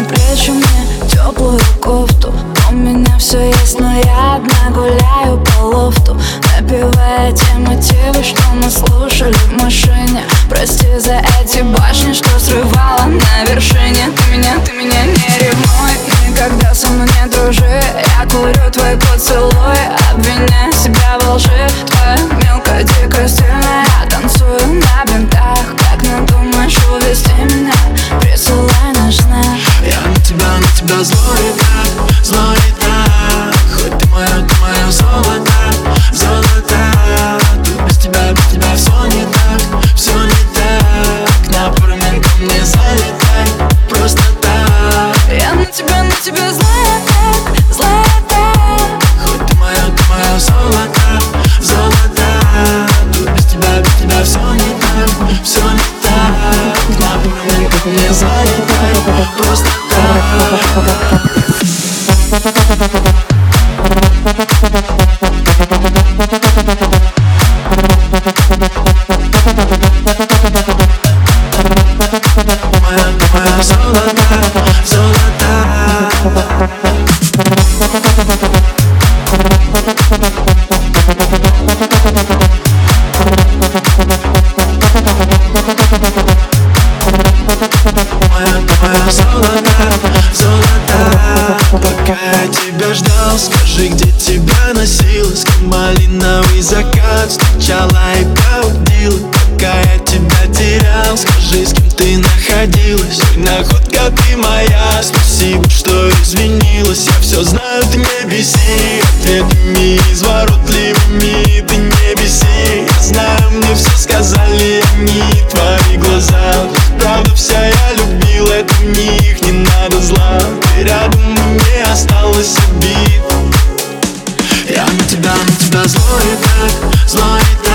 на плечи мне теплую кофту. У меня все есть, но я одна гуляю по лофту, напевая те мотивы, что мы слушали в машине. Прости за эти башни, что срывала на вершине. Ты меня не ревнуй, никогда со мной не дружи. Я курю твой поцелуй, обвиняя себя во лжи. Твоя мелкая, дикая, стильная, я танцую на бинтах. Как надумаешь увести меня, присылай наш знак. Я на тебя злой так, хоть ты мое золото, золото. Тут без тебя все не так, на пару минут мне залетай, просто так. Я на тебя злая так. Хоть ты мое золото, золото. Тут без тебя все не так, на пару минут мне залетай, просто так. Моя золото. Моя золото. Пока я тебя ждал, скажи, где тебя носила, с кем малиновый закат встречала и проводила. Пока я тебя терял, скажи, с кем ты находилась. Ой, находка ты моя, спасибо, что извинилась. Я все знаю, ты не беси ответами изворотливыми, ты не беси. Я знаю, мне все сказали они, твои глаза. Правда вся я любил, это в них не надо зла. Ты рядом, мне осталось обид. Я на тебя злой так.